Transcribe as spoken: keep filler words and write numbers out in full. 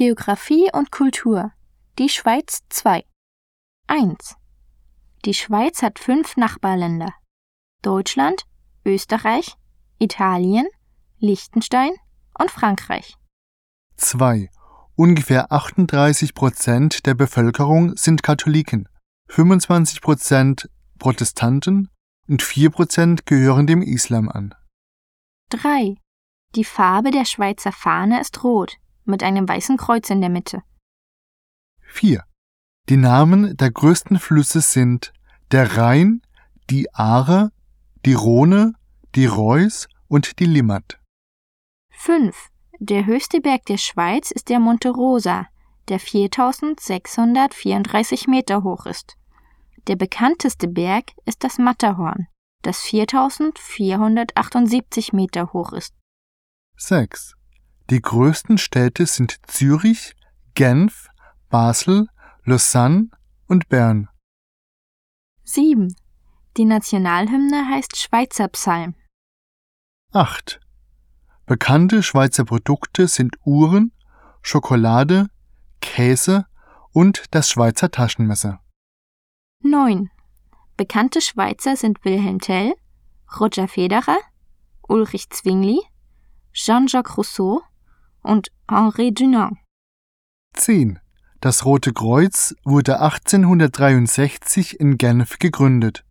Geographie und Kultur. Die Schweiz zwei. eins. Die Schweiz hat fünf Nachbarländer: Deutschland, Österreich, Italien, Liechtenstein und Frankreich. zwei. Ungefähr achtunddreißig Prozent der Bevölkerung sind Katholiken, fünfundzwanzig Prozent Protestanten und vier Prozent gehören dem Islam an. drei. Die Farbe der Schweizer Fahne ist rot, mit einem weißen Kreuz in der Mitte. vier. Die Namen der größten Flüsse sind der Rhein, die Aare, die Rhone, die Reuss und die Limmat. fünf. Der höchste Berg der Schweiz ist der Monte Rosa, der viertausendsechshundertvierunddreißig Meter hoch ist. Der bekannteste Berg ist das Matterhorn, das viertausendvierhundertachtundsiebzig Meter hoch ist. sechs. Die größten Städte sind Zürich, Genf, Basel, Lausanne und Bern. sieben. Die Nationalhymne heißt Schweizer Psalm. acht. Bekannte Schweizer Produkte sind Uhren, Schokolade, Käse und das Schweizer Taschenmesser. neun. Bekannte Schweizer sind Wilhelm Tell, Roger Federer, Ulrich Zwingli, Jean-Jacques Rousseau und Henri Dunant. zehn. Das Rote Kreuz wurde achtzehnhundertdreiundsechzig in Genf gegründet.